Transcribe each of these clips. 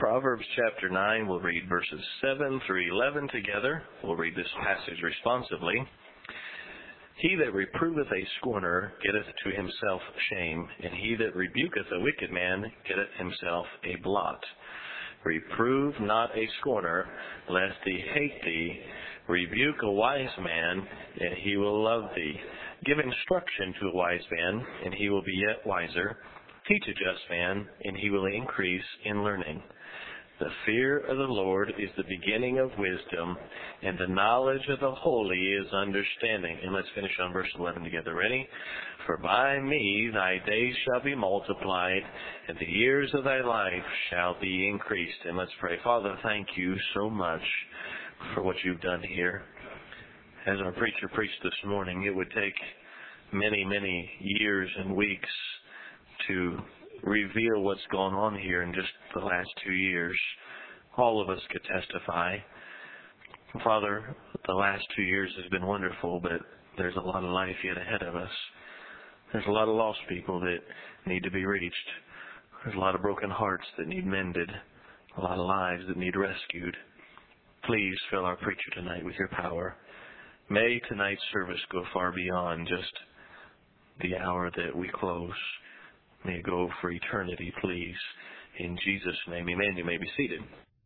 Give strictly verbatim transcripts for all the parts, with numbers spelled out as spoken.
Proverbs chapter nine, we'll read verses seven through eleven together. We'll read this passage responsively. He that reproveth a scorner getteth to himself shame, and he that rebuketh a wicked man getteth himself a blot. Reprove not a scorner, lest he hate thee. Rebuke a wise man, and he will love thee. Give instruction to a wise man, and he will be yet wiser. Teach a just man, and he will increase in learning. The fear of the Lord is the beginning of wisdom, and the knowledge of the holy is understanding. And let's finish on verse eleven together. Ready? For by me thy days shall be multiplied, and the years of thy life shall be increased. And let's pray. Father, thank you so much for what you've done here. As our preacher preached this morning, it would take many, many years and weeks to reveal what's gone on here in just the last two years. All of us could testify. Father, the last two years has been wonderful, but there's a lot of life yet ahead of us. There's a lot of lost people that need to be reached. There's a lot of broken hearts that need mended. A lot of lives that need rescued. Please fill our preacher tonight with your power. May tonight's service go far beyond just the hour that we close. May it go for eternity, please. In Jesus' name, amen. You may be seated.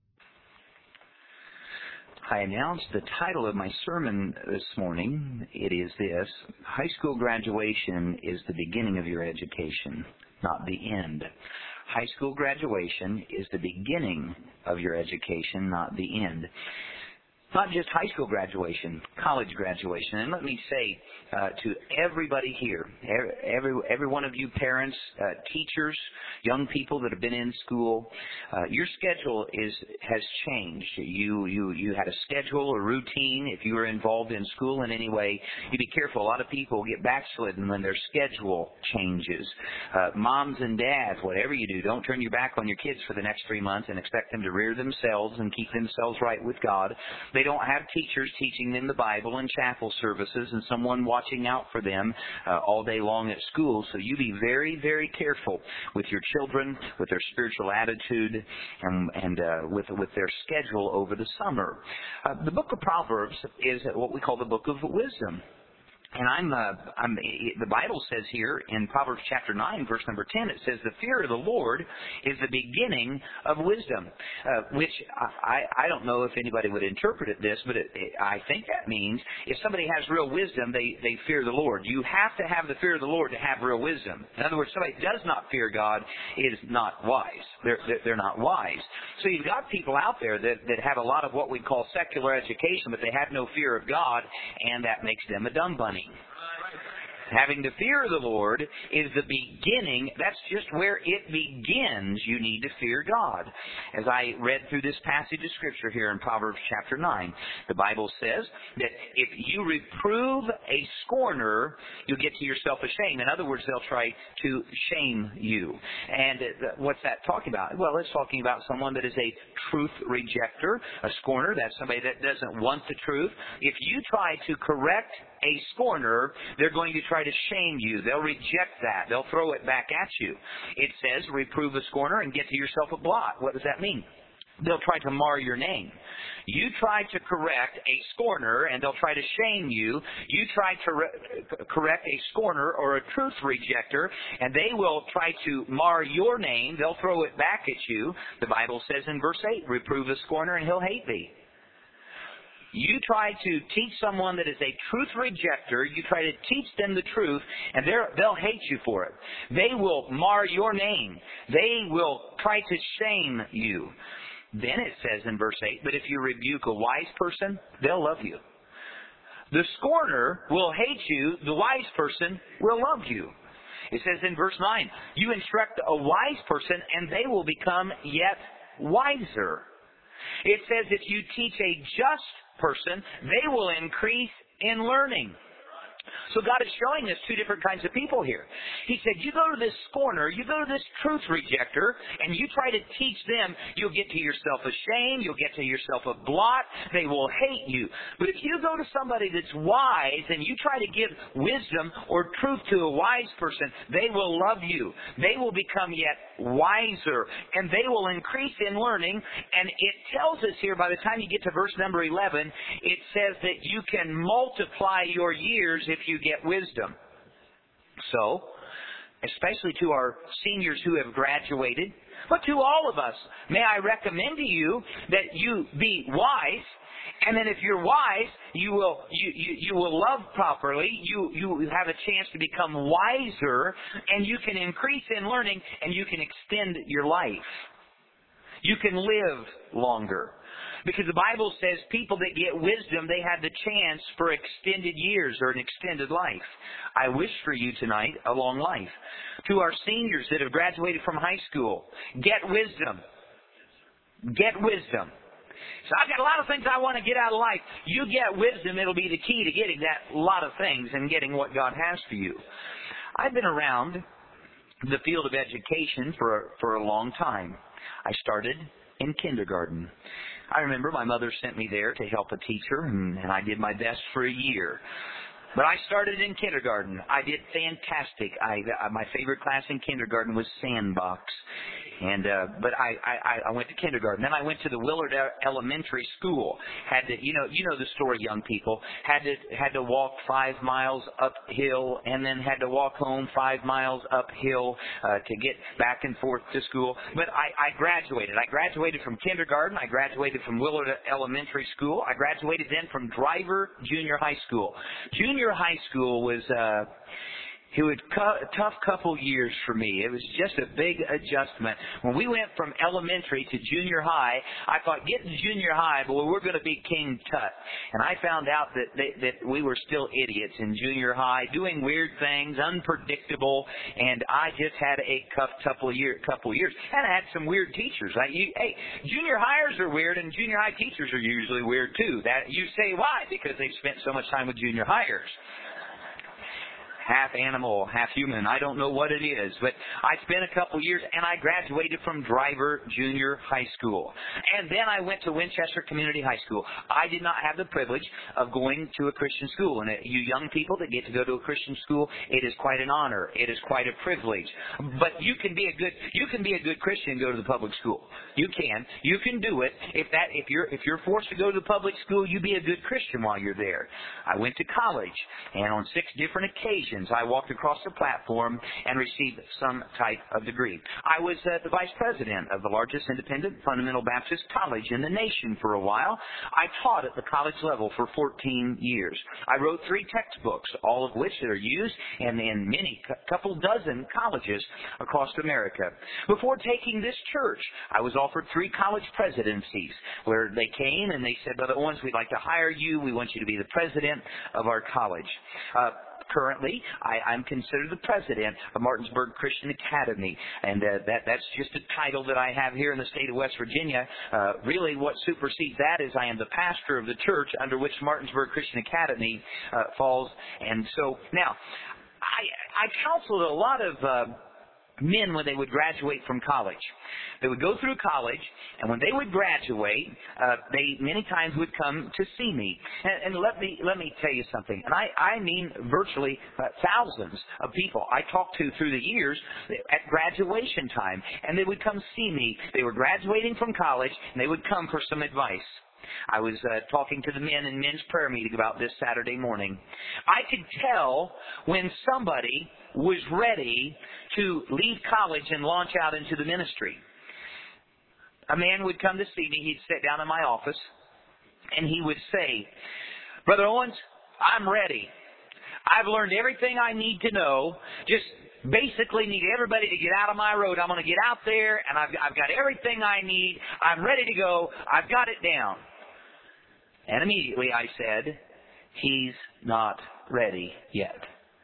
I announced the title of my sermon this morning. It is this: High school graduation is the beginning of your education, not the end. High school graduation is the beginning of your education, not the end. Not just high school graduation, college graduation. And let me say uh, to everybody here, every every one of you parents, uh, teachers, young people that have been in school, uh, your schedule is has changed. You you you had a schedule, a routine. If you were involved in school in any way, you be careful. A lot of people get backslidden when their schedule changes. Uh, moms and dads, whatever you do, don't turn your back on your kids for the next three months and expect them to rear themselves and keep themselves right with God. They don't have teachers teaching them the Bible and chapel services and someone watching out for them uh, all day long at school. So you be very, very careful with your children, with their spiritual attitude, and, and uh, with with their schedule over the summer. Uh, the book of Proverbs is what we call the book of wisdom. And I'm, uh, I'm, the Bible says here in Proverbs chapter nine, verse number ten, it says, the fear of the Lord is the beginning of wisdom, uh, which I, I don't know if anybody would interpret it this, but it, it, I think that means if somebody has real wisdom, they, they fear the Lord. You have to have the fear of the Lord to have real wisdom. In other words, somebody who does not fear God is not wise. They're, they're, they're not wise. So you've got people out there that, that have a lot of what we call secular education, but they have no fear of God, and that makes them a dumb bunny. Having the fear of the Lord is the beginning. That's just where it begins. You need to fear God. As I read through this passage of Scripture here in Proverbs chapter nine, the Bible says that if you reprove a scorner, you'll get to yourself a shame. In other words, they'll try to shame you. And what's that talking about? Well, it's talking about someone that is a truth rejecter, a scorner. That's somebody that doesn't want the truth. If you try to correct a scorner, they're going to try to shame you. They'll reject that. They'll throw it back at you. It says, reprove a scorner and get to yourself a blot. What does that mean? They'll try to mar your name. You try to correct a scorner, and they'll try to shame you. You try to re- correct a scorner or a truth rejecter, and they will try to mar your name. They'll throw it back at you. The Bible says in verse eight, reprove a scorner, and he'll hate thee. You try to teach someone that is a truth rejecter, you try to teach them the truth, and they'll hate you for it. They will mar your name. They will try to shame you. Then it says in verse eight, but if you rebuke a wise person, they'll love you. The scorner will hate you. The wise person will love you. It says in verse nine, you instruct a wise person, and they will become yet wiser. It says if you teach a just person, they will increase in learning. So God is showing us two different kinds of people here. He said, you go to this scorner, you go to this truth rejector, and you try to teach them, you'll get to yourself ashamed, you'll get to yourself a blot, they will hate you. But if you go to somebody that's wise and you try to give wisdom or truth to a wise person, they will love you. They will become yet wiser, and they will increase in learning. And it tells us here, by the time you get to verse number eleven, it says that you can multiply your years if you get wisdom. So, especially to our seniors who have graduated, but to all of us, may I recommend to you that you be wise. And then if you're wise, you will you, you, you will love properly. You you have a chance to become wiser, and you can increase in learning, and you can extend your life. You can live longer. Because the Bible says people that get wisdom, they have the chance for extended years or an extended life. I wish for you tonight a long life. To our seniors that have graduated from high school, get wisdom. Get wisdom. So I've got a lot of things I want to get out of life. You get wisdom, it'll be the key to getting that lot of things and getting what God has for you. I've been around the field of education for, for a long time. I started in kindergarten. I remember my mother sent me there to help a teacher, and, and I did my best for a year. But I started in kindergarten. I did fantastic. I, I my favorite class in kindergarten was Sandbox. And uh, but I, I I went to kindergarten. Then I went to the Willard Elementary School. Had to you know you know the story, young people. Had to had to walk five miles uphill, and then had to walk home five miles uphill uh, to get back and forth to school. But I, I graduated. I graduated from kindergarten. I graduated from Willard Elementary School. I graduated then from Driver Junior High School. Junior high school was. Uh, It was a tough couple years for me. It was just a big adjustment. When we went from elementary to junior high, I thought, get to junior high, boy, we're going to be King Tut. And I found out that they, that we were still idiots in junior high, doing weird things, unpredictable, and I just had a tough couple of year, couple years. And I had some weird teachers. Like, you, hey, junior hires are weird, and junior high teachers are usually weird too. That you say why? Because they've spent so much time with junior hires. Half animal, half human. I don't know what it is. But I spent a couple years, and I graduated from Driver Junior High School. And then I went to Winchester Community High School. I did not have the privilege of going to a Christian school. And you young people that get to go to a Christian school, it is quite an honor. It is quite a privilege. But you can be a good you can be a good Christian and go to the public school. You can. You can do it. If that if you're if you're forced to go to the public school, you be a good Christian while you're there. I went to college, and on six different occasions, I walked across the platform and received some type of degree. I was uh, the vice president of the largest independent fundamental Baptist college in the nation for a while. I taught at the college level for fourteen years. I wrote three textbooks, all of which are used in, in many, couple dozen colleges across America. Before taking this church, I was offered three college presidencies where they came and they said, Brother Owens, we'd like to hire you. We want you to be the president of our college. Uh, Currently, I, I'm considered the president of Martinsburg Christian Academy, and uh, that, that's just a title that I have here in the state of West Virginia. Uh, really, what supersedes that is I am the pastor of the church under which Martinsburg Christian Academy uh, falls. And so, now, I, I counseled a lot of uh, men when they would graduate from college. They would go through college, and when they would graduate, uh, they many times would come to see me. And, and let me let me tell you something. And I, I mean virtually uh, thousands of people I talked to through the years at graduation time, and they would come see me. They were graduating from college, and they would come for some advice. I was uh, talking to the men in men's prayer meeting about this Saturday morning. I could tell when somebody was ready to leave college and launch out into the ministry. A man would come to see me. He'd sit down in my office, and he would say, Brother Owens, I'm ready. I've learned everything I need to know. Just basically need everybody to get out of my road. I'm going to get out there, and I've, I've got everything I need. I'm ready to go. I've got it down. And immediately I said, he's not ready yet.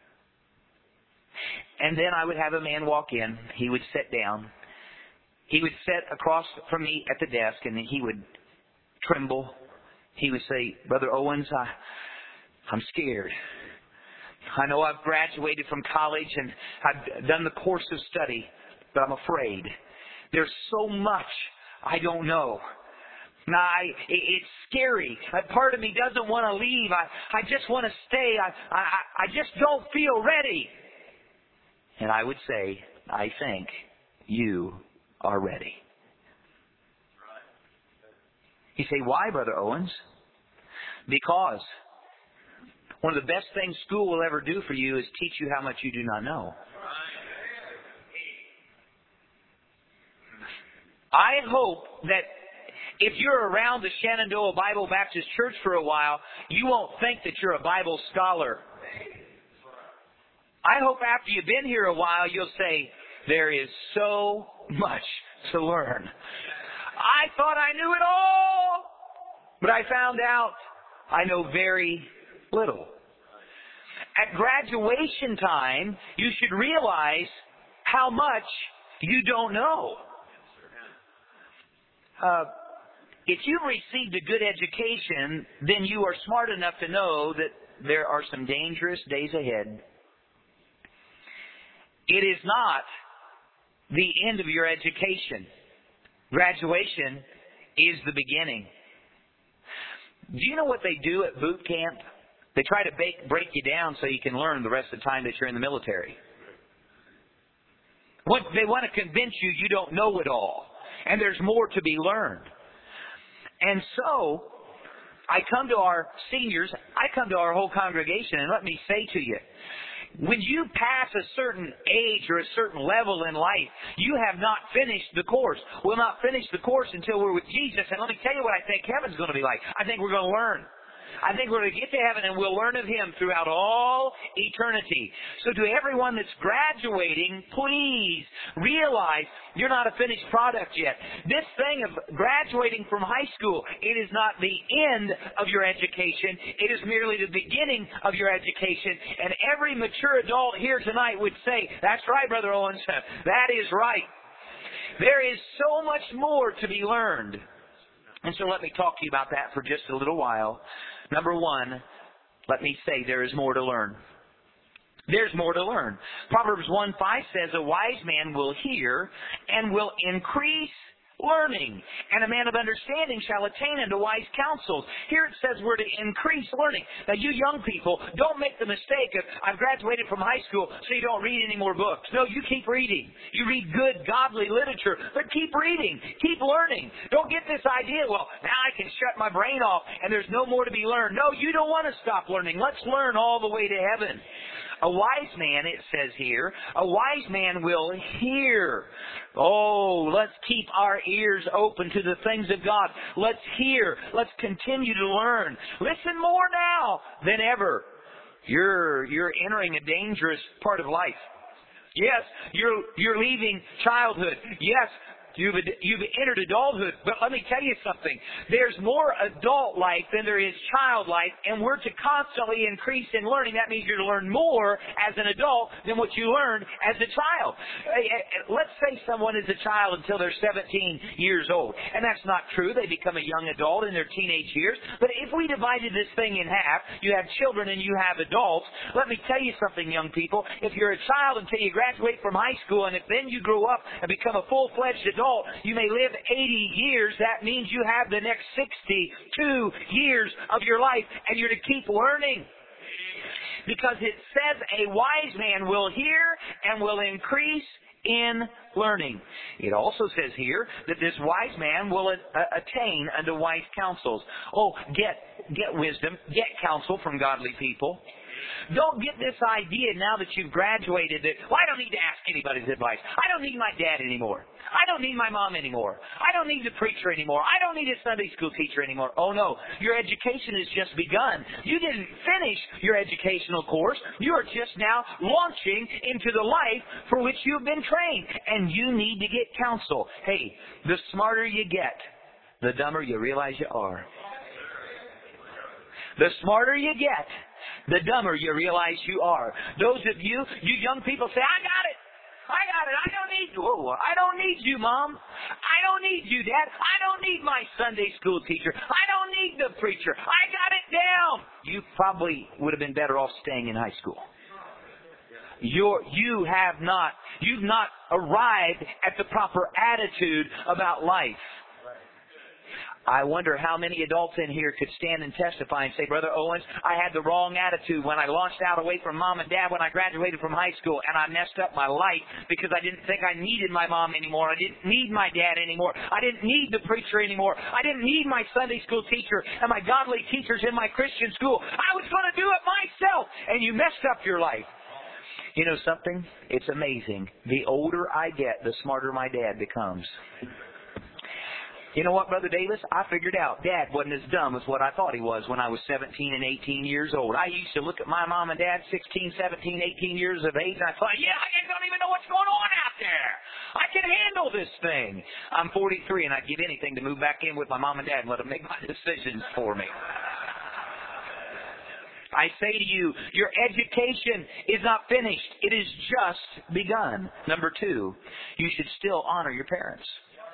And then I would have a man walk in. He would sit down. He would sit across from me at the desk, and he would tremble. He would say, Brother Owens, I, I'm scared. I know I've graduated from college and I've done the course of study, but I'm afraid. There's so much I don't know. Now, I, it's scary. A part of me doesn't want to leave. I, I just want to stay. I, I, I just don't feel ready. And I would say, I think you are ready. You say, why, Brother Owens? Because one of the best things school will ever do for you is teach you how much you do not know. I hope that if you're around the Shenandoah Bible Baptist Church for a while, you won't think that you're a Bible scholar. I hope after you've been here a while, you'll say, there is so much to learn. I thought I knew it all, but I found out I know very little. At graduation time, you should realize how much you don't know. Uh, if you've received a good education, then you are smart enough to know that there are some dangerous days ahead. It is not the end of your education. Graduation is the beginning. Do you know what they do at boot camp? They try to break, break you down so you can learn the rest of the time that you're in the military. What, they want to convince you you don't know it all. And there's more to be learned. And so, I come to our seniors, I come to our whole congregation, and let me say to you, when you pass a certain age or a certain level in life, you have not finished the course. We'll not finish the course until we're with Jesus. And let me tell you what I think heaven's going to be like. I think we're going to learn. I think we're going to get to heaven and we'll learn of Him throughout all eternity. So to everyone that's graduating, please realize you're not a finished product yet. This thing of graduating from high school, it is not the end of your education. It is merely the beginning of your education. And every mature adult here tonight would say, that's right, Brother Owens. That is right. There is so much more to be learned. And so let me talk to you about that for just a little while. Number one, let me say there is more to learn. There's more to learn. Proverbs one five says, a wise man will hear and will increase learning, and a man of understanding shall attain unto wise counsels. Here it says we're to increase learning. Now, you young people, don't make the mistake of, I've graduated from high school, so you don't read any more books. No, you keep reading. You read good, godly literature, but keep reading. Keep learning. Don't get this idea, well, now I can shut my brain off, and there's no more to be learned. No, you don't want to stop learning. Let's learn all the way to heaven. A wise man, it says here, a wise man will hear. Oh, let's keep our ears open to the things of God. Let's hear. Let's continue to learn. Listen more now than ever. You're, you're entering a dangerous part of life. Yes, you're, you're leaving childhood. Yes, You've, you've entered adulthood, but let me tell you something. There's more adult life than there is child life, and we're to constantly increase in learning. That means you're to learn more as an adult than what you learned as a child. Let's say someone is a child until they're seventeen years old, and that's not true. They become a young adult in their teenage years. But if we divided this thing in half, you have children and you have adults, let me tell you something, young people. If you're a child until you graduate from high school, and if then you grow up and become a full-fledged adult, you may live eighty years. That means you have the next sixty-two years of your life, and you're to keep learning. Because it says a wise man will hear and will increase in learning. It also says here that this wise man will a- attain unto wise counsels. Oh, get, get wisdom, get counsel from godly people. Don't get this idea now that you've graduated that, well, I don't need to ask anybody's advice. I don't need my dad anymore. I don't need my mom anymore. I don't need the preacher anymore. I don't need a Sunday school teacher anymore. Oh, no. Your education has just begun. You didn't finish your educational course. You are just now launching into the life for which you've been trained. And you need to get counsel. Hey, the smarter you get, the dumber you realize you are. The smarter you get, the dumber you realize you are. Those of you, you young people say, I got it. I got it. I don't need you. Oh, I don't need you, Mom. I don't need you, Dad. I don't need my Sunday school teacher. I don't need the preacher. I got it down. You probably would have been better off staying in high school. you're, you have not, you've not arrived at the proper attitude about life. I wonder how many adults in here could stand and testify and say, Brother Owens, I had the wrong attitude when I launched out away from Mom and Dad when I graduated from high school, and I messed up my life because I didn't think I needed my mom anymore. I didn't need my dad anymore. I didn't need the preacher anymore. I didn't need my Sunday school teacher and my godly teachers in my Christian school. I was going to do it myself, and you messed up your life. You know something? It's amazing. The older I get, the smarter my dad becomes. You know what, Brother Davis? I figured out Dad wasn't as dumb as what I thought he was when I was seventeen and eighteen years old. I used to look at my mom and dad, sixteen, seventeen, eighteen years of age, and I thought, yeah, I don't even know what's going on out there. I can handle this thing. I'm forty-three, and I'd give anything to move back in with my mom and dad and let them make my decisions for me. I say to you, your education is not finished. It is just begun. Number two, you should still honor your parents.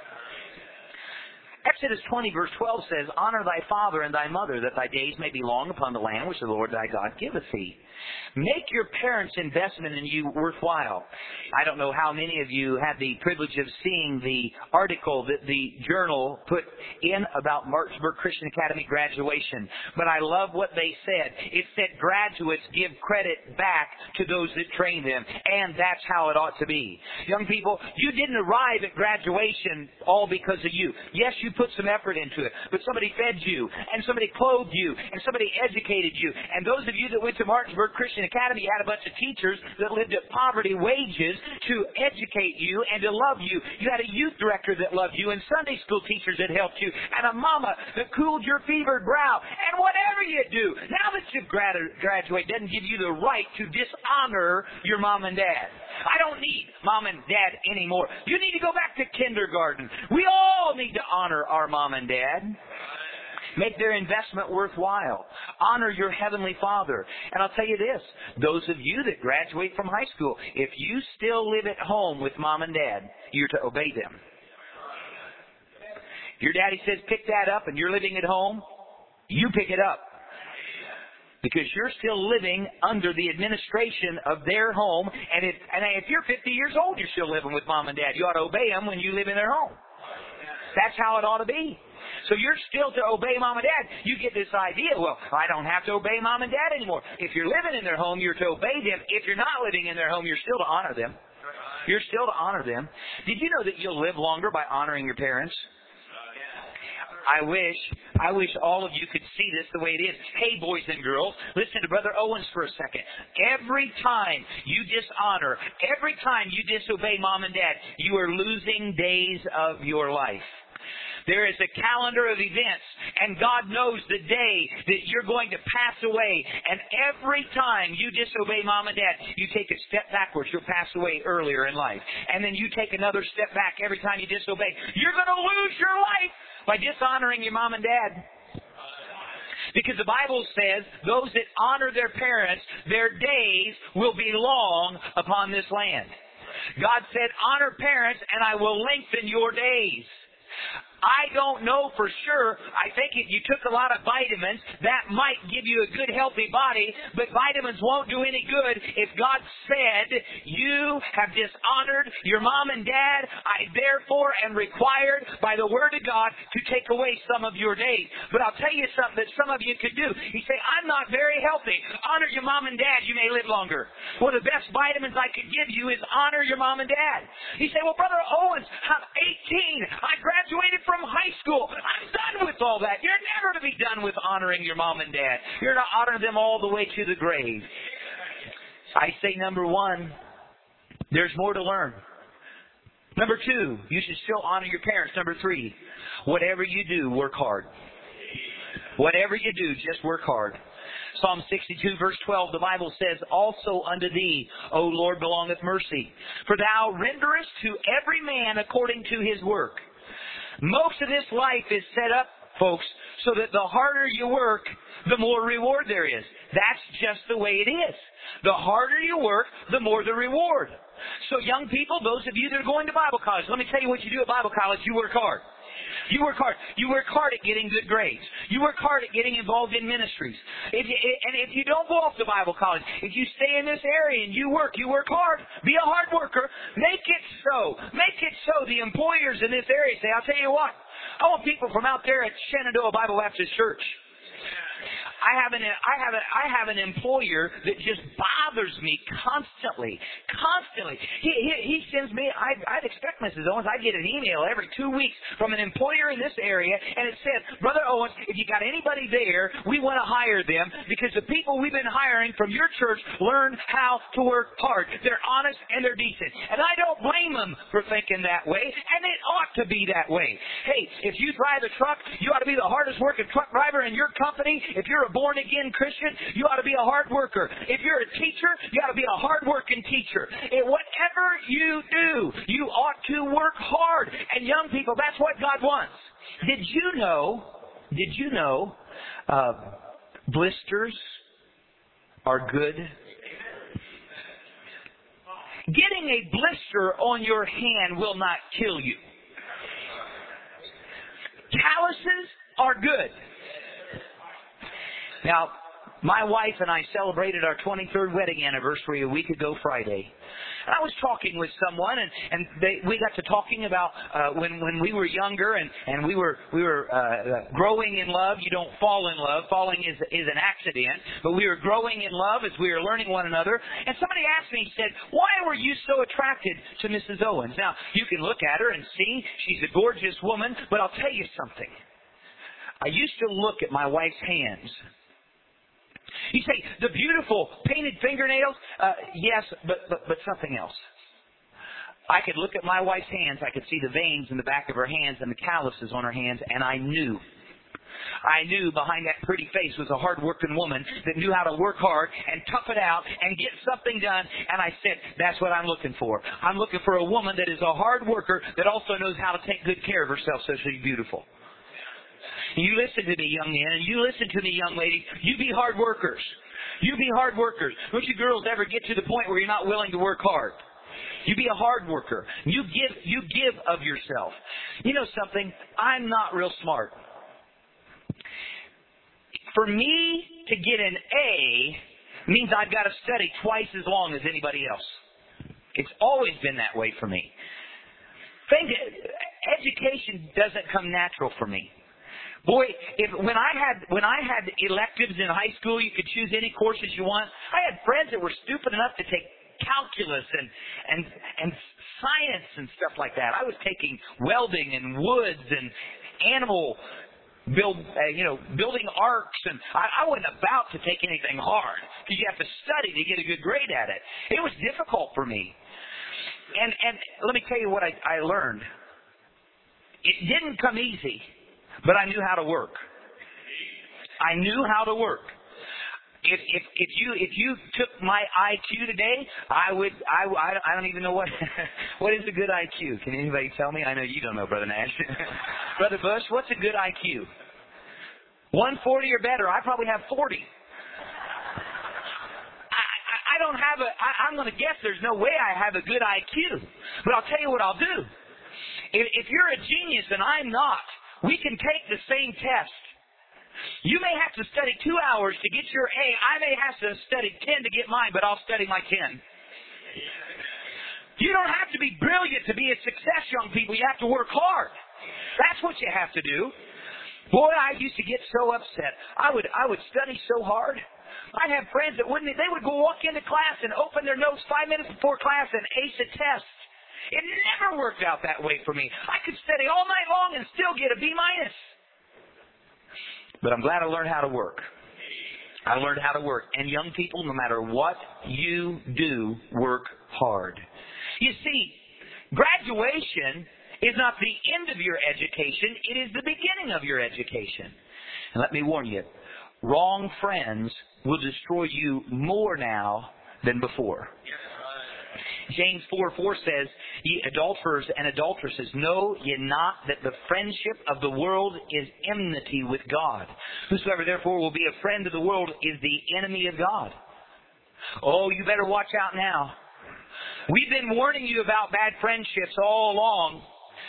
Exodus twenty verse twelve says, Honor thy father and thy mother, that thy days may be long upon the land which the Lord thy God giveth thee. Make your parents' investment in you worthwhile. I don't know how many of you had the privilege of seeing the article that the Journal put in about Martinsburg Christian Academy graduation, but I love what they said. It said graduates give credit back to those that train them, and that's how it ought to be. Young people, you didn't arrive at graduation all because of you. Yes, you put some effort into it, but somebody fed you, and somebody clothed you, and somebody educated you. And those of you that went to Martinsburg Christian Academy had a bunch of teachers that lived at poverty wages to educate you and to love you. You had a youth director that loved you, and Sunday school teachers that helped you, and a mama that cooled your fevered brow. And whatever you do, now that you've gradu- graduated, doesn't give you the right to dishonor your mom and dad. I don't need mom and dad anymore. You need to go back to kindergarten. We all need to honor our mom and dad. Make their investment worthwhile. Honor your Heavenly Father. And I'll tell you this, those of you that graduate from high school, if you still live at home with mom and dad, you're to obey them. Your daddy says pick that up and you're living at home, you pick it up. Because you're still living under the administration of their home. And if, and if you're fifty years old, you're still living with mom and dad. You ought to obey them when you live in their home. That's how it ought to be. So you're still to obey mom and dad. You get this idea, well, I don't have to obey mom and dad anymore. If you're living in their home, you're to obey them. If you're not living in their home, you're still to honor them. You're still to honor them. Did you know that you'll live longer by honoring your parents? I wish, I wish all of you could see this the way it is. Hey, boys and girls, listen to Brother Owens for a second. Every time you dishonor, every time you disobey mom and dad, you are losing days of your life. There is a calendar of events, and God knows the day that you're going to pass away. And every time you disobey mom and dad, you take a step backwards. You'll pass away earlier in life. And then you take another step back every time you disobey. You're going to lose your life by dishonoring your mom and dad. Because the Bible says, those that honor their parents, their days will be long upon this land. God said, honor parents, and I will lengthen your days. I don't know for sure. I think if you took a lot of vitamins, that might give you a good, healthy body. But vitamins won't do any good if God said, you have dishonored your mom and dad. I therefore am required by the Word of God to take away some of your days. But I'll tell you something that some of you could do. You say, I'm not very healthy. Honor your mom and dad. You may live longer. Well, the best vitamins I could give you is honor your mom and dad. You say, well, Brother Owens, I'm eighteen. I graduated from high school. I'm done with all that. You're never to be done with honoring your mom and dad. You're to honor them all the way to the grave. I say number one, there's more to learn. Number two, you should still honor your parents. Number three, whatever you do, work hard. Whatever you do, just work hard. Psalm sixty-two, verse twelve, the Bible says, also unto thee, O Lord, belongeth mercy. For thou renderest to every man according to his work. Most of this life is set up, folks, so that the harder you work, the more reward there is. That's just the way it is. The harder you work, the more the reward. So young people, those of you that are going to Bible college, let me tell you what you do at Bible college. You work hard. You work hard. You work hard at getting good grades. You work hard at getting involved in ministries. If you, and if you don't go off to Bible college, if you stay in this area and you work, you work hard. Be a hard worker. Make it so. Make it so. The employers in this area say, I'll tell you what, I want people from out there at Shenandoah Bible Baptist Church. I have an I have a, I have an employer that just bothers me constantly, constantly. He he, he sends me. I I'd expect Missus Owens. I get an email every two weeks from an employer in this area, and it says, Brother Owens, if you got anybody there, we want to hire them because the people we've been hiring from your church learn how to work hard. They're honest and they're decent, and I don't blame them for thinking that way, and it ought to be that way. Hey, if you drive a truck, you ought to be the hardest working truck driver in your company. If you're a born-again Christian, you ought to be a hard worker. If you're a teacher, you ought to be a hard-working teacher. And whatever you do, you ought to work hard. And young people, that's what God wants. Did you know, did you know uh, blisters are good? Getting a blister on your hand will not kill you. Calluses are good. Now, my wife and I celebrated our twenty-third wedding anniversary a week ago Friday. And I was talking with someone, and, and they, we got to talking about uh, when when we were younger, and, and we were we were uh, growing in love. You don't fall in love. Falling is is an accident. But we were growing in love as we were learning one another. And somebody asked me, said, why were you so attracted to Missus Owens? Now, you can look at her and see she's a gorgeous woman, but I'll tell you something. I used to look at my wife's hands. You say, the beautiful painted fingernails? Uh, yes, but, but but something else. I could look at my wife's hands. I could see the veins in the back of her hands and the calluses on her hands, and I knew. I knew behind that pretty face was a hard-working woman that knew how to work hard and tough it out and get something done. And I said, that's what I'm looking for. I'm looking for a woman that is a hard worker that also knows how to take good care of herself so she's beautiful. You listen to me, young men, and you listen to me, young ladies. You be hard workers. You be hard workers. Don't you girls ever get to the point where you're not willing to work hard. You be a hard worker. You give, you give of yourself. You know something? I'm not real smart. For me to get an A means I've got to study twice as long as anybody else. It's always been that way for me. Think, education doesn't come natural for me. Boy, if when I had when I had electives in high school, you could choose any courses you want. I had friends that were stupid enough to take calculus and and and science and stuff like that. I was taking welding and woods and animal build, uh, you know, building arcs, and I, I wasn't about to take anything hard because you have to study to get a good grade at it. It was difficult for me, and and let me tell you what I, I learned. It didn't come easy. But I knew how to work. I knew how to work. If if if you if you took my I Q today, I would I I don't even know what what is a good I Q. Can anybody tell me? I know you don't know, Brother Nash. Brother Bush, what's a good I Q? one forty or better. I probably have forty. I I, I don't have a. I, I'm going to guess there's no way I have a good I Q. But I'll tell you what I'll do. If, if you're a genius and I'm not, we can take the same test. You may have to study two hours to get your A. I may have to study ten to get mine, but I'll study my ten. You don't have to be brilliant to be a success, young people. You have to work hard. That's what you have to do. Boy, I used to get so upset. I would I would study so hard. I'd have friends that wouldn't. They would go walk into class and open their notes five minutes before class and ace a test. It never worked out that way for me. I could study all night long and still get a B minus. But I'm glad I learned how to work. I learned how to work. And young people, no matter what you do, work hard. You see, graduation is not the end of your education. It is the beginning of your education. And let me warn you, wrong friends will destroy you more now than before. James four four says, ye adulterers and adulteresses, know ye not that the friendship of the world is enmity with God. Whosoever therefore will be a friend of the world is the enemy of God. Oh, you better watch out now. We've been warning you about bad friendships all along.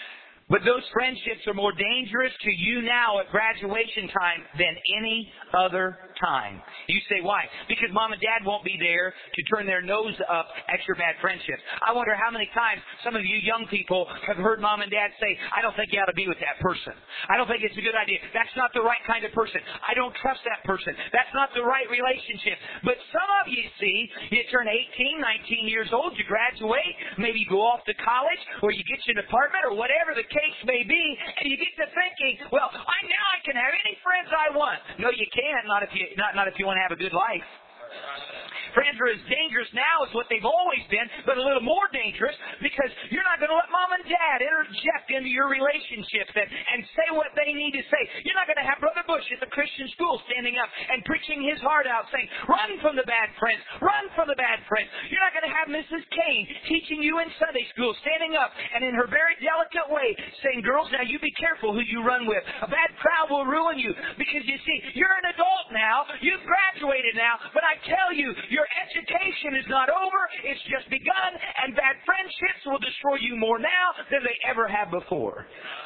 But those friendships are more dangerous to you now at graduation time than any other time. You say, why? Because mom and dad won't be there to turn their nose up at your bad friendships. I wonder how many times some of you young people have heard mom and dad say, I don't think you ought to be with that person. I don't think it's a good idea. That's not the right kind of person. I don't trust that person. That's not the right relationship. But some of you see, you turn eighteen, nineteen years old, you graduate, maybe you go off to college, or you get you an apartment, or whatever the case may be, and you get to thinking, well, I now I can have any friends I want. No, you can't. Not if you not not if you want to have a good life. Friends are as dangerous now as what they've always been, but a little more dangerous because you're not going to let mom and dad interject into your relationships and, and say what they need to say. You're not going to have Brother Bush at the Christian school standing up and preaching his heart out saying, run from the bad friends, run from the bad friends. You're not going to have Missus Kane teaching you in Sunday school, standing up and in her very delicate way saying, girls, now you be careful who you run with. A bad crowd will ruin you because you see, you're an adult now, you've graduated now, but I tell you, your education is not over, it's just begun, and bad friendships will destroy you more now than they ever have before.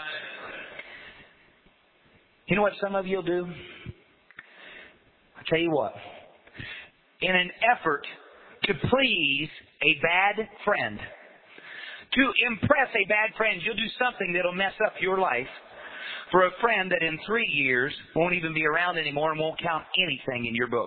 You know what some of you will do? I'll tell you what. In an effort to please a bad friend, to impress a bad friend, you'll do something that'll mess up your life for a friend that in three years won't even be around anymore and won't count anything in your book.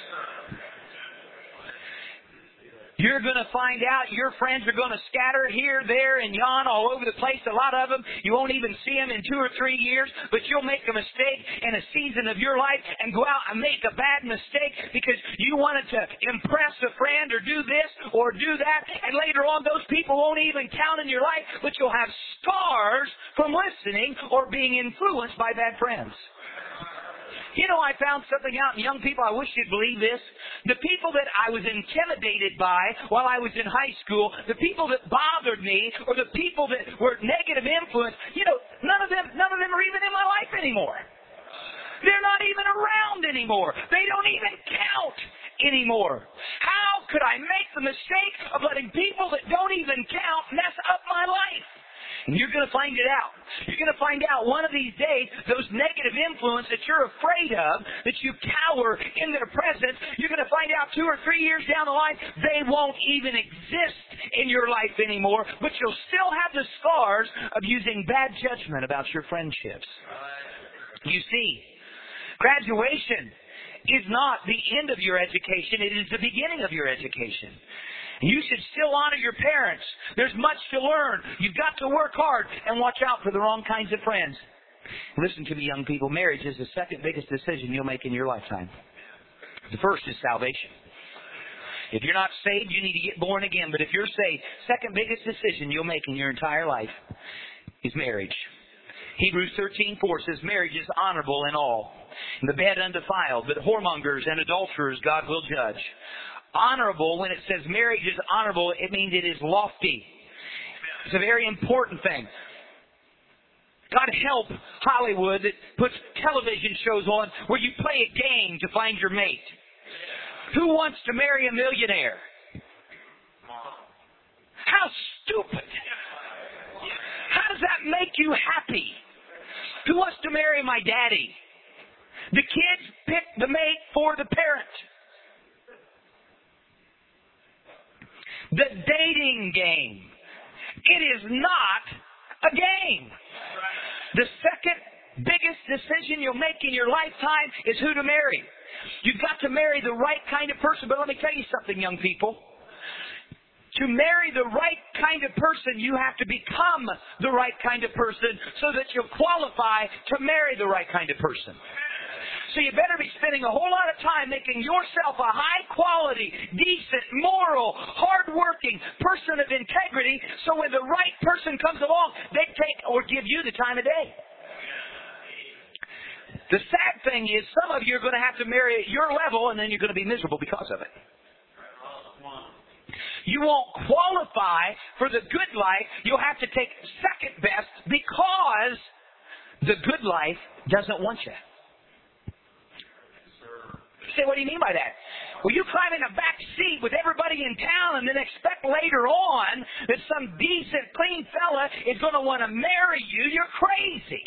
You're going to find out your friends are going to scatter here, there, and yon, all over the place. A lot of them, you won't even see them in two or three years, but you'll make a mistake in a season of your life and go out and make a bad mistake because you wanted to impress a friend or do this or do that, and later on those people won't even count in your life, but you'll have scars from listening or being influenced by bad friends. You know, I found something out in young people. I wish you'd believe this. The people that I was intimidated by while I was in high school, the people that bothered me, or the people that were negative influence, you know, none of them, none of them are even in my life anymore. They're not even around anymore. They don't even count anymore. How could I make the mistake of letting people that don't even count mess up my life? And you're going to find it out. You're going to find out one of these days, those negative influence that you're afraid of, that you cower in their presence, you're going to find out two or three years down the line, they won't even exist in your life anymore, but you'll still have the scars of using bad judgment about your friendships. You see, graduation is not the end of your education, it is the beginning of your education. You should still honor your parents. There's much to learn. You've got to work hard and watch out for the wrong kinds of friends. Listen to me, young people. Marriage is the second biggest decision you'll make in your lifetime. The first is salvation. If you're not saved, you need to get born again. But if you're saved, second biggest decision you'll make in your entire life is marriage. Hebrews thirteen four says, marriage is honorable in all, and the bed undefiled, but whoremongers and adulterers God will judge. Honorable, when it says marriage is honorable, it means it is lofty. It's a very important thing. God help Hollywood that puts television shows on where you play a game to find your mate. Who wants to marry a millionaire? How stupid. How does that make you happy? Who wants to marry my daddy? The kids pick the mate for the parent. The dating game. It is not a game. The second biggest decision you'll make in your lifetime is who to marry. You've got to marry the right kind of person. But let me tell you something, young people. To marry the right kind of person, you have to become the right kind of person so that you'll qualify to marry the right kind of person. So you better be spending a whole lot of time making yourself a high-quality, decent, moral, hard-working person of integrity so when the right person comes along, they take or give you the time of day. The sad thing is some of you are going to have to marry at your level and then you're going to be miserable because of it. You won't qualify for the good life. You'll have to take second best because the good life doesn't want you. You say, what do you mean by that? Will you climb in a back seat with everybody in town and then expect later on that some decent, clean fella is going to want to marry you? You're crazy.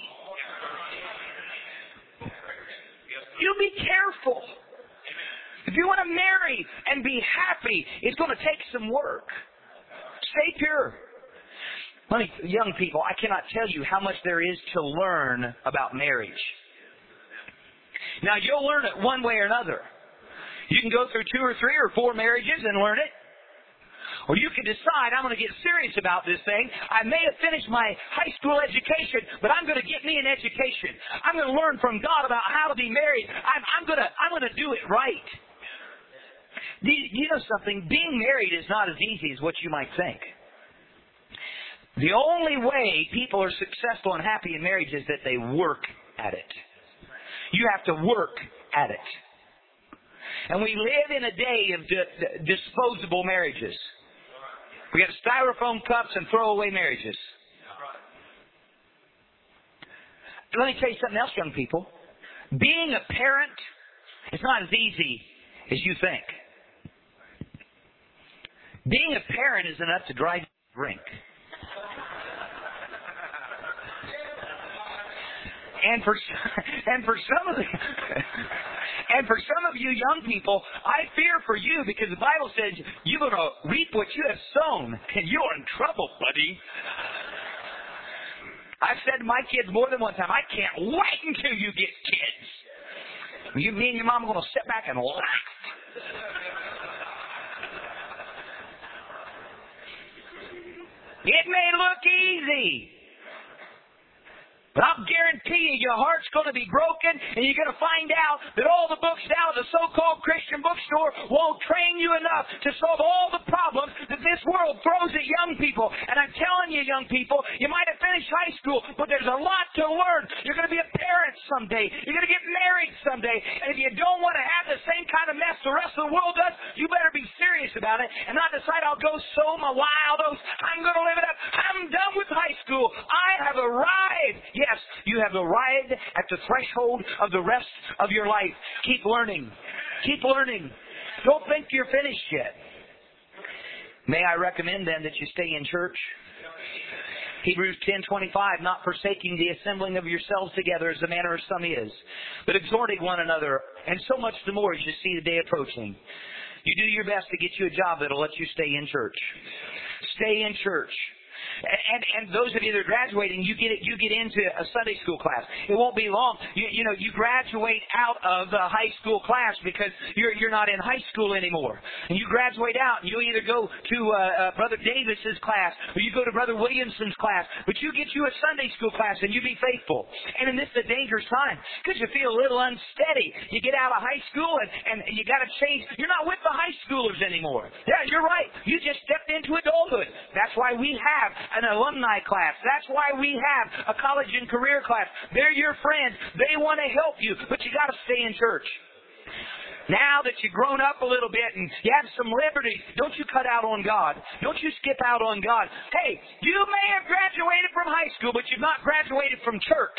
You be careful. If you want to marry and be happy, it's going to take some work. Stay pure. Let me, young people, I cannot tell you how much there is to learn about marriage. Now, you'll learn it one way or another. You can go through two or three or four marriages and learn it. Or you can decide, I'm going to get serious about this thing. I may have finished my high school education, but I'm going to get me an education. I'm going to learn from God about how to be married. I'm, I'm going to I'm going to do it right. Do you, you know something? Being married is not as easy as what you might think. The only way people are successful and happy in marriage is that they work at it. You have to work at it. And we live in a day of di- disposable marriages. We got styrofoam cups and throwaway marriages. Let me tell you something else, young people. Being a parent is not as easy as you think. Being a parent is enough to drive you to drink. And for and for some of the and for some of you young people, I fear for you because the Bible says you're going to reap what you have sown, and you're in trouble, buddy. I've said to my kids more than one time, I can't wait until you get kids. You, me and your mom are going to sit back and laugh. It may look easy. But I'll guarantee you, your heart's going to be broken, and you're going to find out that all the books down at the so-called Christian bookstore won't train you enough to solve all the problems that this world throws at young people. And I'm telling you, young people, you might have finished high school, but there's a lot to learn. You're going to be a parent someday. You're going to get married someday. And if you don't want to have the same kind of mess the rest of the world does, you better be serious about it and not decide I'll go sow my wild oats. I'm going to live it up. I'm done with high school. I have arrived. Yes, you have arrived at the threshold of the rest of your life. Keep learning. Keep learning. Don't think you're finished yet. May I recommend then that you stay in church? Hebrews ten twenty-five, not forsaking the assembling of yourselves together as the manner of some is, but exhorting one another, and so much the more as you see the day approaching. You do your best to get you a job that'll let you stay in church. Stay in church. And, and those of you that are graduating, you get it, you get into a Sunday school class. It won't be long. You, you know, you graduate out of the high school class because you're you're not in high school anymore. And you graduate out, and you either go to uh, uh, Brother Davis's class or you go to Brother Williamson's class. But you get you a Sunday school class, and you be faithful. And in this is a dangerous time because you feel a little unsteady. You get out of high school, and, and you got to change. You're not with the high schoolers anymore. Yeah, you're right. You just stepped into adulthood. That's why we have an alumni class. That's why we have a college and career class. They're your friends. They want to help you, but you got to stay in church. Now that you've grown up a little bit and you have some liberty, don't you cut out on God. Don't you skip out on God. Hey, you may have graduated from high school, but you've not graduated from church.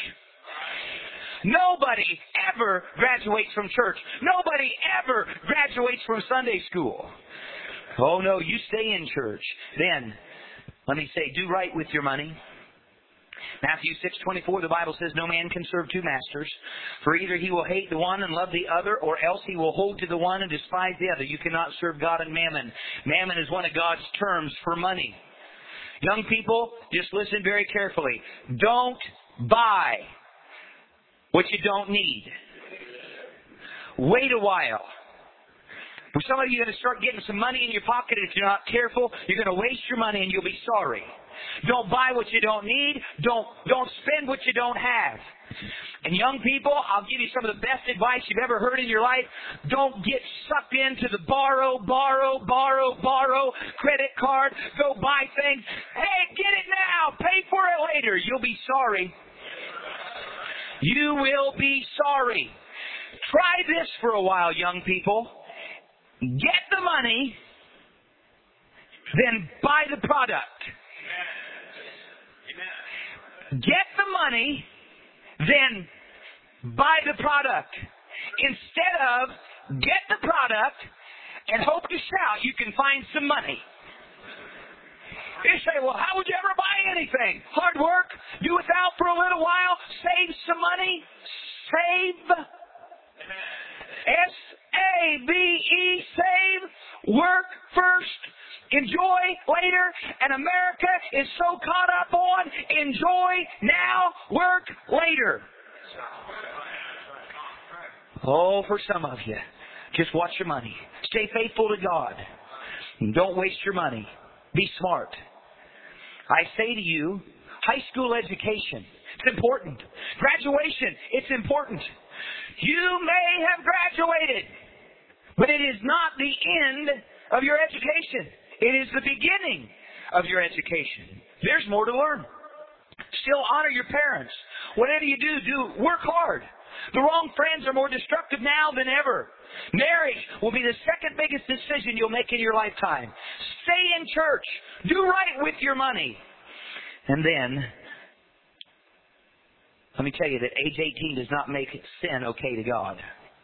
Nobody ever graduates from church. Nobody ever graduates from Sunday school. Oh, no, you stay in church. Then, let me say, do right with your money. Matthew six twenty-four, the Bible says, no man can serve two masters, for either he will hate the one and love the other, or else he will hold to the one and despise the other. You cannot serve God and mammon. Mammon is one of God's terms for money. Young people, just listen very carefully. Don't buy what you don't need. Wait a while. Some of you are going to start getting some money in your pocket, and if you're not careful, you're going to waste your money and you'll be sorry. Don't buy what you don't need. Don't, don't spend what you don't have. And young people, I'll give you some of the best advice you've ever heard in your life. Don't get sucked into the borrow, borrow, borrow, borrow credit card. Go buy things. Hey, get it now. Pay for it later. You'll be sorry. You will be sorry. Try this for a while, young people. Get the money, then buy the product. Get the money, then buy the product. Instead of get the product, and hope to shout you can find some money. You say, well, how would you ever buy anything? Hard work, do without for a little while, save some money. Save. S A V E, save. Work first. Enjoy later. And America is so caught up on enjoy now, work later. Oh, for some of you, just watch your money. Stay faithful to God. And don't waste your money. Be smart. I say to you, high school education, it's important. Graduation, it's important. You may have graduated, but it is not the end of your education. It is the beginning of your education. There's more to learn. Still honor your parents. Whatever you do, do work hard. The wrong friends are more destructive now than ever. Marriage will be the second biggest decision you'll make in your lifetime. Stay in church. Do right with your money. And then, let me tell you that age eighteen does not make sin okay to God.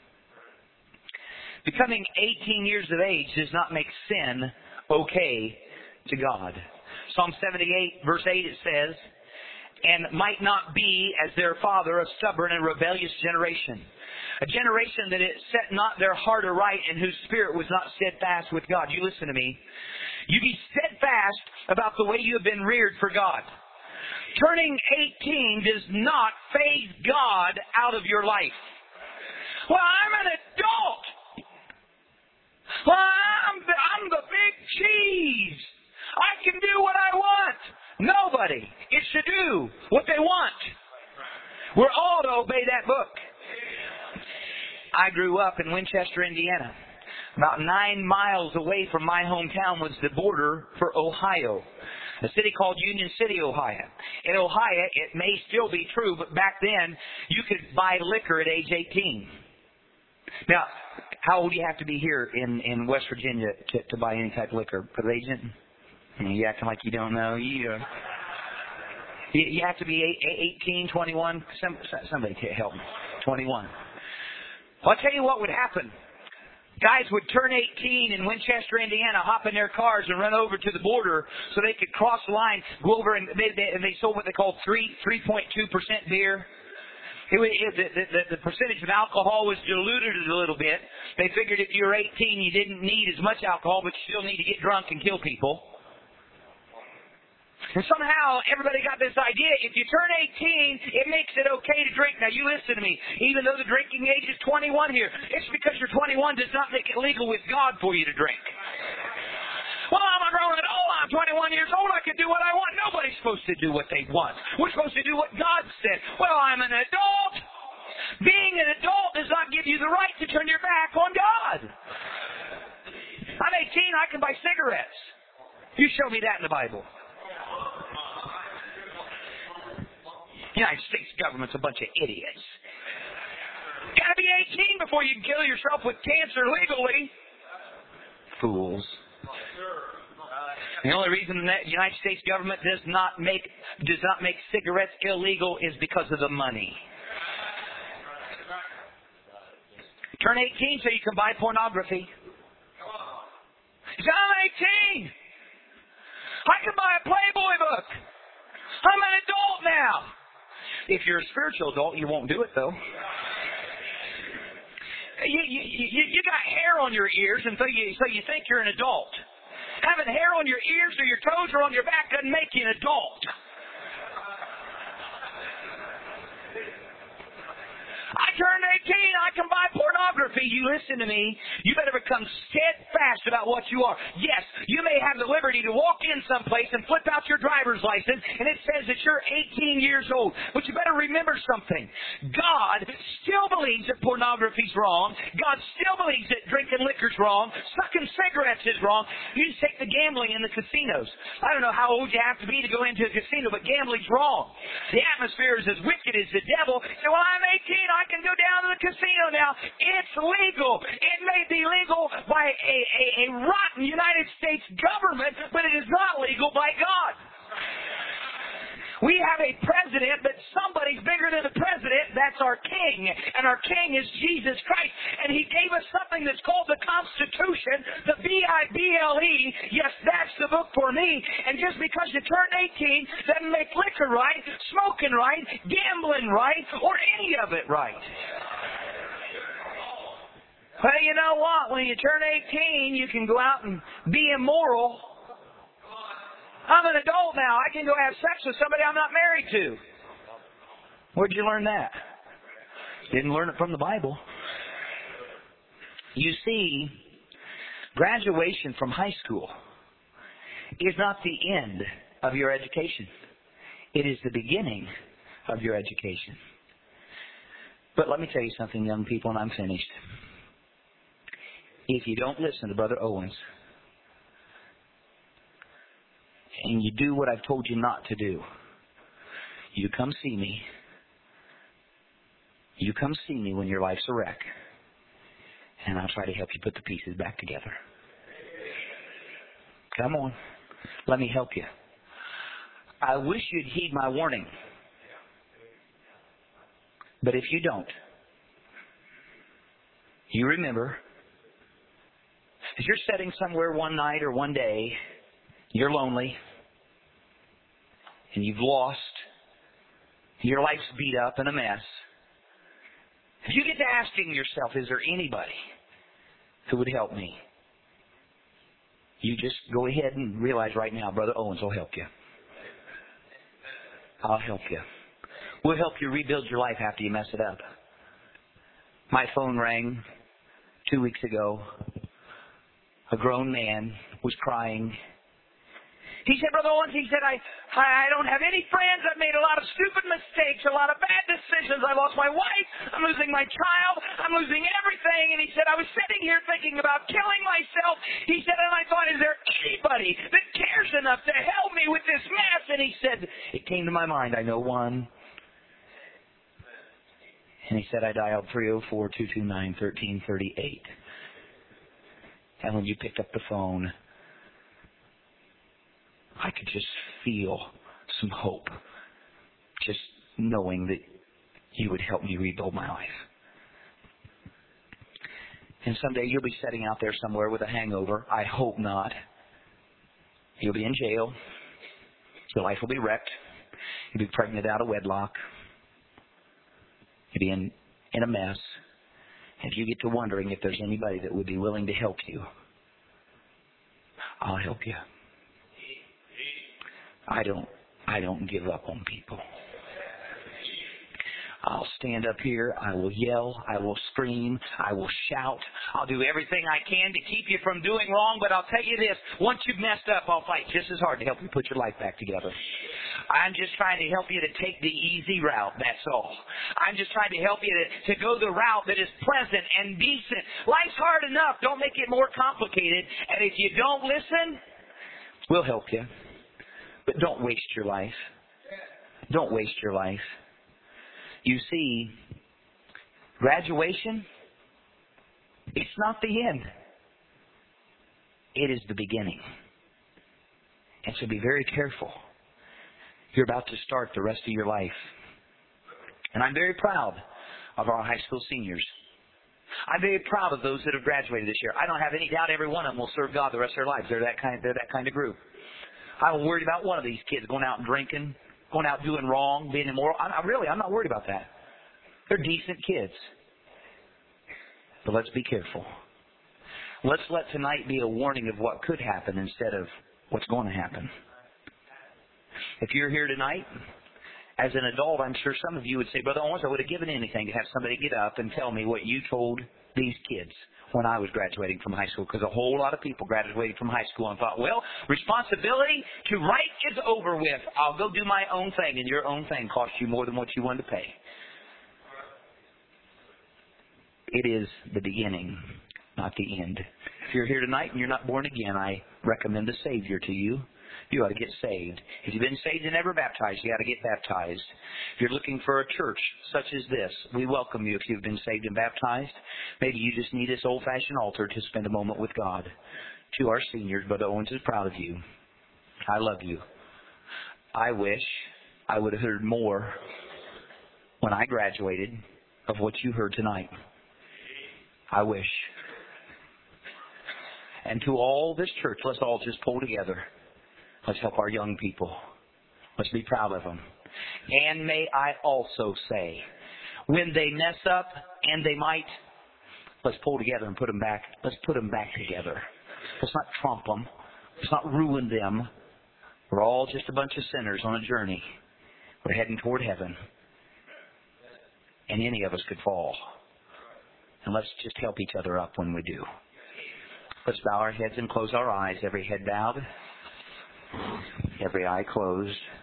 Becoming eighteen years of age does not make sin okay to God. Psalm seventy-eight, verse eight, it says, and might not be as their father, a stubborn and rebellious generation. A generation that it set not their heart aright and whose spirit was not steadfast with God. You listen to me. You be steadfast about the way you have been reared for God. Turning eighteen does not phase God out of your life. Well, I'm an adult. Well, I'm the, I'm the big cheese. I can do what I want. Nobody is to do what they want. We're all to obey that book. I grew up in Winchester, Indiana. About nine miles away from my hometown was the border for Ohio, a city called Union City, Ohio. In Ohio, it may still be true, but back then, you could buy liquor at age eighteen. Now, how old do you have to be here in, in West Virginia to, to buy any type of liquor? For the agent? You acting like you don't know. You, uh, you, you have to be eighteen, twenty-one. Some, somebody can help me. twenty-one. Well, I'll tell you what would happen. Guys would turn eighteen in Winchester, Indiana, hop in their cars and run over to the border so they could cross the line, go over, and they, they, and they sold what they called three, three point two percent beer. It was, it, the, the, the percentage of alcohol was diluted a little bit. They figured if you were eighteen, you didn't need as much alcohol, but you still need to get drunk and kill people. And somehow everybody got this idea, if you turn eighteen, it makes it okay to drink. Now you listen to me, even though the drinking age is twenty-one here, it's because you're twenty-one does not make it legal with God for you to drink. Well, I'm a grown adult, I'm twenty-one years old, I can do what I want. Nobody's supposed to do what they want. We're supposed to do what God said. Well, I'm an adult. Being an adult does not give you the right to turn your back on God. I'm eighteen, I can buy cigarettes. You show me that in the Bible. The United States government's a bunch of idiots. You gotta be eighteen before you can kill yourself with cancer legally. Fools. The only reason that the United States government does not make does not make cigarettes illegal is because of the money. Turn eighteen so you can buy pornography. I'm eighteen. I can buy a Playboy book. I'm an adult now. If you're a spiritual adult, you won't do it, though. You, you, you, you got hair on your ears, and so you, so you think you're an adult. Having hair on your ears or your toes or on your back doesn't make you an adult. I turned eighteen, I can buy pornography. You listen to me. You better become steadfast about what you are. Yes, you may have the liberty to walk in someplace and flip out your driver's license, and it says that you're eighteen years old. But you better remember something. God still believes that pornography's wrong. God still believes that drinking liquor's wrong. Sucking cigarettes is wrong. You just take the gambling in the casinos. I don't know how old you have to be to go into a casino, but gambling's wrong. The atmosphere is as wicked as the devil. So, well, I'm eighteen, I can go down to the casino now. It's legal. It may be legal by a, a, a rotten United States government, but it is not legal by God. We have a president, but somebody's bigger than the president. That's our king. And our king is Jesus Christ. And he gave us something that's called the Constitution, the B I B L E. Yes, that's the book for me. And just because you turn eighteen doesn't make liquor right, smoking right, gambling right, or any of it right. Well, you know what? When you turn eighteen, you can go out and be immoral. I'm an adult now. I can go have sex with somebody I'm not married to. Where'd you learn that? Didn't learn it from the Bible. You see, graduation from high school is not the end of your education. It is the beginning of your education. But let me tell you something, young people, and I'm finished. If you don't listen to Brother Owens, and you do what I've told you not to do, you come see me. You come see me when your life's a wreck, and I'll try to help you put the pieces back together. Come on. Let me help you. I wish you'd heed my warning. But if you don't, you remember, if you're sitting somewhere one night or one day, you're lonely, and you've lost, your life's beat up and a mess. If you get to asking yourself, is there anybody who would help me? You just go ahead and realize right now, Brother Owens will help you. I'll help you. We'll help you rebuild your life after you mess it up. My phone rang two weeks ago. A grown man was crying. He said, Brother Owens, he said, I, I don't have any friends. I've made a lot of stupid mistakes, a lot of bad decisions. I lost my wife. I'm losing my child. I'm losing everything. And he said, I was sitting here thinking about killing myself. He said, and I thought, is there anybody that cares enough to help me with this mess? And he said, it came to my mind, I know one. And he said, I dialed three oh four, two two nine, one three three eight. And when you picked up the phone, I could just feel some hope, just knowing that you would help me rebuild my life. And someday you'll be sitting out there somewhere with a hangover. I hope not. You'll be in jail. Your life will be wrecked. You'll be pregnant out of wedlock. You'll be in, in a mess. If you get to wondering if there's anybody that would be willing to help you, I'll help you. I don't, I don't give up on people. I'll stand up here. I will yell. I will scream. I will shout. I'll do everything I can to keep you from doing wrong. But I'll tell you this. Once you've messed up, I'll fight just as hard to help you put your life back together. I'm just trying to help you to take the easy route. That's all. I'm just trying to help you to, to go the route that is pleasant and decent. Life's hard enough. Don't make it more complicated. And if you don't listen, we'll help you. But don't waste your life. Don't waste your life. You see, graduation, it's not the end. It is the beginning. And so be very careful. You're about to start the rest of your life. And I'm very proud of our high school seniors. I'm very proud of those that have graduated this year. I don't have any doubt every one of them will serve God the rest of their lives. They're that kind, they're that kind of group. I'm worried about one of these kids going out and drinking, going out doing wrong, being immoral. I'm, I really, I'm not worried about that. They're decent kids. But let's be careful. Let's let tonight be a warning of what could happen instead of what's going to happen. If you're here tonight, as an adult, I'm sure some of you would say, Brother Owens, I would have given anything to have somebody get up and tell me what you told these kids when I was graduating from high school, because a whole lot of people graduated from high school and thought, well, responsibility to write is over with. I'll go do my own thing, and your own thing cost you more than what you wanted to pay. It is the beginning, not the end. If you're here tonight and you're not born again, I recommend the Savior to you. You ought to get saved. If you've been saved and never baptized, you ought to get baptized. If you're looking for a church such as this, we welcome you if you've been saved and baptized. Maybe you just need this old-fashioned altar to spend a moment with God. To our seniors, Brother Owens is proud of you. I love you. I wish I would have heard more when I graduated of what you heard tonight. I wish. And to all this church, let's all just pull together. Let's help our young people. Let's be proud of them. And may I also say, when they mess up, and they might, let's pull together and put them back. Let's put them back together. Let's not trump them. Let's not ruin them. We're all just a bunch of sinners on a journey. We're heading toward heaven. And any of us could fall. And let's just help each other up when we do. Let's bow our heads and close our eyes. Every head bowed. Every eye closed.